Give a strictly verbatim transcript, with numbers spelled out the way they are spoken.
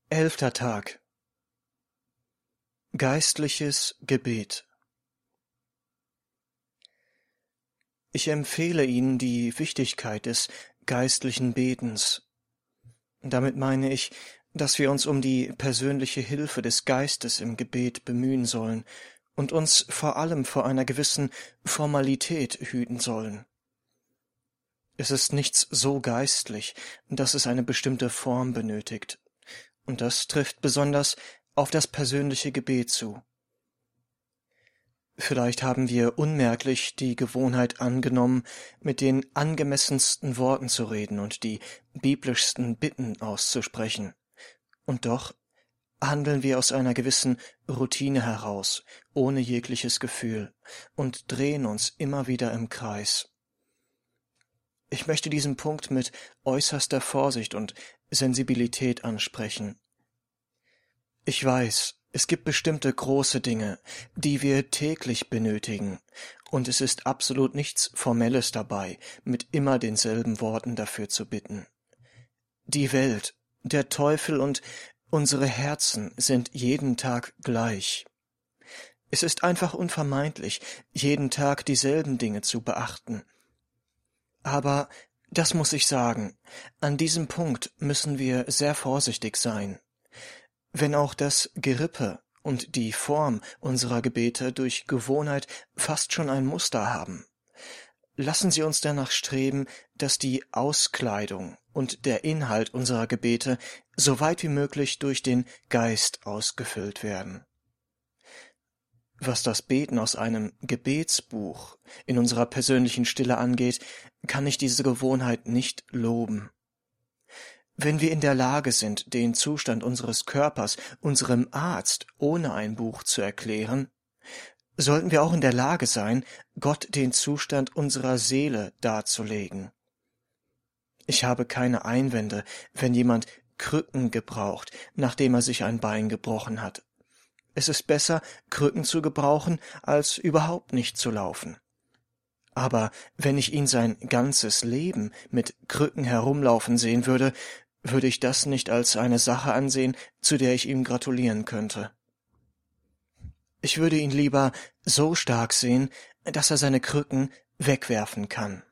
Elfter Tag. Geistliches Gebet. Ich empfehle Ihnen die Wichtigkeit des geistlichen Betens. Damit meine ich, dass wir uns um die persönliche Hilfe des Geistes im Gebet bemühen sollen und uns vor allem vor einer gewissen Formalität hüten sollen. Es ist nichts so geistlich, dass es eine bestimmte Form benötigt, und das trifft besonders auf das persönliche Gebet zu. Vielleicht haben wir unmerklich die Gewohnheit angenommen, mit den angemessensten Worten zu reden und die biblischsten Bitten auszusprechen. Und doch handeln wir aus einer gewissen Routine heraus, ohne jegliches Gefühl, und drehen uns immer wieder im Kreis. Ich möchte diesen Punkt mit äußerster Vorsicht und Sensibilität ansprechen. Ich weiß, es gibt bestimmte große Dinge, die wir täglich benötigen, und es ist absolut nichts Formelles dabei, mit immer denselben Worten dafür zu bitten. Die Welt, der Teufel und unsere Herzen sind jeden Tag gleich. Es ist einfach unvermeidlich, jeden Tag dieselben Dinge zu beachten. Aber, das muss ich sagen, an diesem Punkt müssen wir sehr vorsichtig sein. Wenn auch das Gerippe und die Form unserer Gebete durch Gewohnheit fast schon ein Muster haben, lassen Sie uns danach streben, dass die Auskleidung und der Inhalt unserer Gebete so weit wie möglich durch den Geist ausgefüllt werden. Was das Beten aus einem Gebetsbuch in unserer persönlichen Stille angeht, kann ich diese Gewohnheit nicht loben. Wenn wir in der Lage sind, den Zustand unseres Körpers unserem Arzt ohne ein Buch zu erklären, sollten wir auch in der Lage sein, Gott den Zustand unserer Seele darzulegen. Ich habe keine Einwände, wenn jemand Krücken gebraucht, nachdem er sich ein Bein gebrochen hat. Es ist besser, Krücken zu gebrauchen, als überhaupt nicht zu laufen. Aber wenn ich ihn sein ganzes Leben mit Krücken herumlaufen sehen würde, würde ich das nicht als eine Sache ansehen, zu der ich ihm gratulieren könnte. Ich würde ihn lieber so stark sehen, dass er seine Krücken wegwerfen kann.